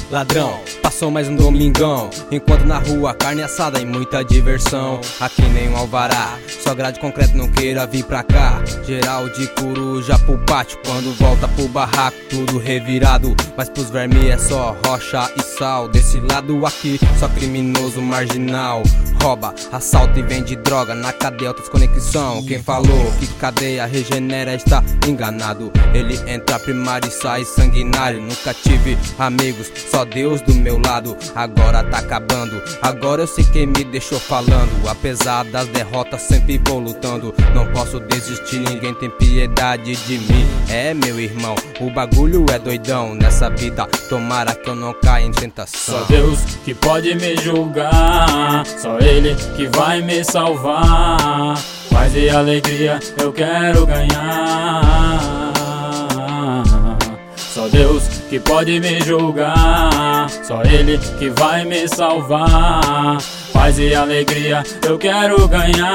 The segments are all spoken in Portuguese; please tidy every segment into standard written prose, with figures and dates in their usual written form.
Ladrão, passou mais um domingão, enquanto na rua carne assada e muita diversão. Aqui nem um alvará, só grade concreto, não queira vir pra cá. Geral de coruja pro pátio, quando volta pro barraco tudo revirado. Mas pros vermes é só rocha e sal. Desse lado aqui só criminoso marginal. Rouba, assalta e vende droga, na cadeia alta desconexão. Quem falou que cadeia regenera está enganado. Ele entra primário e sai sanguinário. Nunca tive amigos, só Deus do meu lado. Agora tá acabando, agora eu sei quem me deixou falando. Apesar das derrotas sempre vou lutando. Não posso desistir, ninguém tem piedade de mim. É meu irmão, o bagulho é doidão. Nessa vida, tomara que eu não caia em tentação. Só Deus que pode me julgar, só Ele que vai me salvar. Paz e alegria eu quero ganhar. Só Deus que pode me julgar, só Ele que vai me salvar. Paz e alegria eu quero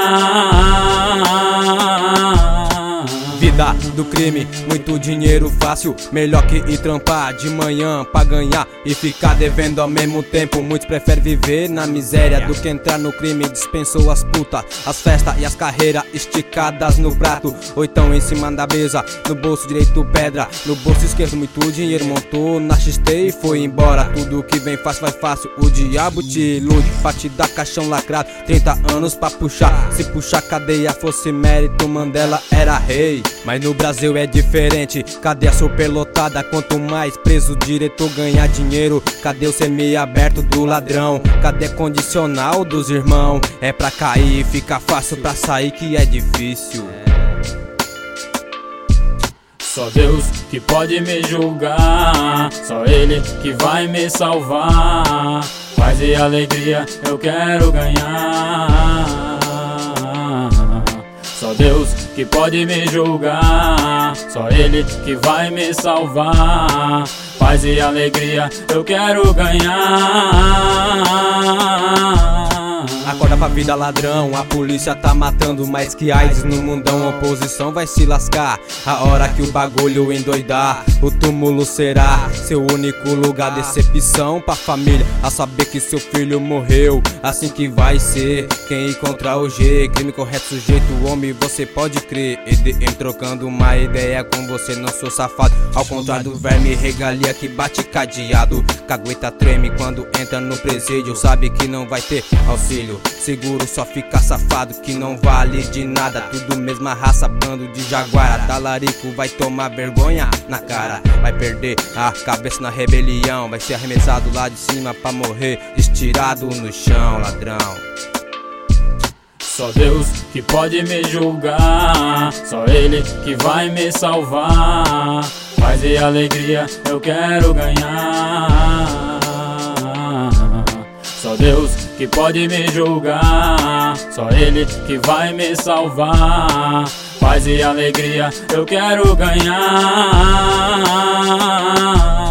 ganhar. Vida do crime, muito dinheiro fácil, melhor que ir trampar de manhã pra ganhar e ficar devendo ao mesmo tempo. Muitos preferem viver na miséria do que entrar no crime. Dispensou as putas, as festas e as carreiras esticadas no prato, ou então em cima da mesa. No bolso direito pedra, no bolso esquerdo muito dinheiro. Montou na XT e foi embora. Tudo que vem fácil vai fácil, o diabo te ilude pra te dar caixão lacrado. 30 anos pra puxar, se puxar cadeia fosse mérito, Mandela era rei. Mas no Brasil é diferente, cadeia superlotada. Quanto mais preso o diretor ganhar dinheiro. Cadê o semi-aberto do ladrão? Cadê condicional dos irmãos? É pra cair e fica fácil pra sair que é difícil. Só Deus que pode me julgar, só Ele que vai me salvar. Paz e alegria eu quero ganhar. Só Deus que pode me julgar, só Ele que vai me salvar. Paz e alegria eu quero ganhar. Acorda pra vida, ladrão, a polícia tá matando mais que AIDS no mundão. A oposição vai se lascar, a hora que o bagulho endoidar. O túmulo será seu único lugar. Decepção pra família, a saber que seu filho morreu. Assim que vai ser, quem encontrar o G. Crime correto, sujeito, homem, você pode crer. EDM trocando uma ideia com você, não sou safado. Ao contrário do verme, regalia que bate cadeado. Cagueta treme quando entra no presídio, sabe que não vai ter auxílio. Seguro só fica safado que não vale de nada. Tudo mesma raça, bando de jaguara. Talarico vai tomar vergonha na cara, vai perder a cabeça na rebelião. Vai ser arremessado lá de cima pra morrer estirado no chão, ladrão. Só Deus que pode me julgar, só Ele que vai me salvar. Paz e alegria eu quero ganhar. Só Deus que pode me julgar, só Ele que vai me salvar. Paz e alegria eu quero ganhar.